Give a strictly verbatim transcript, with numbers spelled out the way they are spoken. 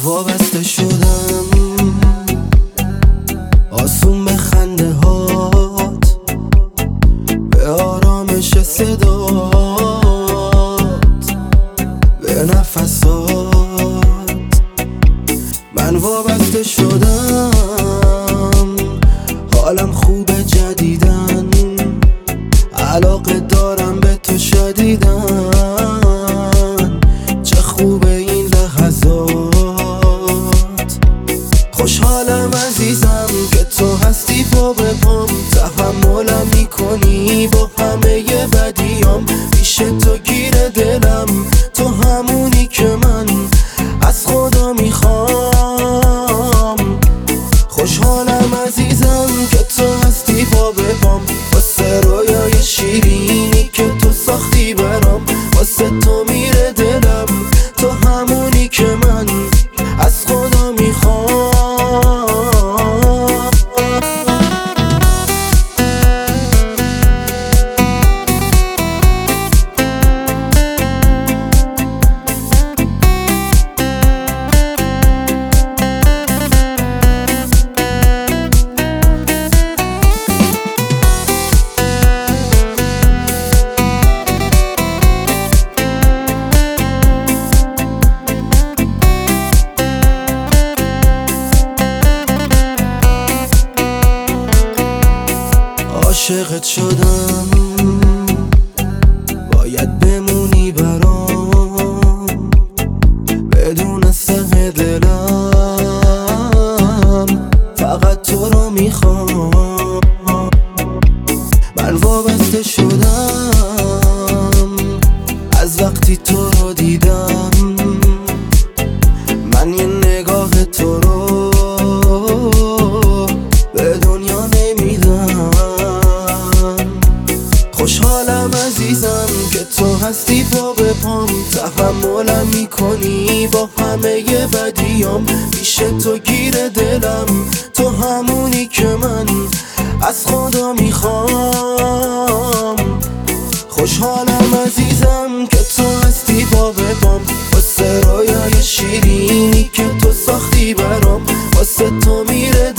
وابسته شدم آسون به خنده هات، به آرامش صدات، به نفسات. من وابسته شدم، حالم خوبه جدیدن، علاقه دارم به تو شدیدن. چه خوبه این لحظات، خوشحالم عزیزم که تو هستی پا به پام. تحملم میکنی با همه بدیام، پیش تو گیر دلم، تو همونی که من از خدا میخوام. خوشحالم عزیزم که تو هستی پا به پام، واسه رویای شیرینی که تو ساختی برام. واسه تو میره دلم، تو همونی که من از خدا میخوام. عاشقت شدم، باید بمونی برام، بدون سق دلم فقط تو رو میخوام. من وابسته شدم از وقتی تو رو دیدم، من یه نگاه تو رو به دنیا نمیدم. خوشحالم عزیزم که تو هستی پا به پام، تحملم میکنی با همه بدیام، پیش تو گیر دلم، تو همونی که من از خدا میخوام. خوشحالم عزیزم که تو هستی پا به پام، واسه رویای شیرینی که تو ساختی برام. واسه تو میره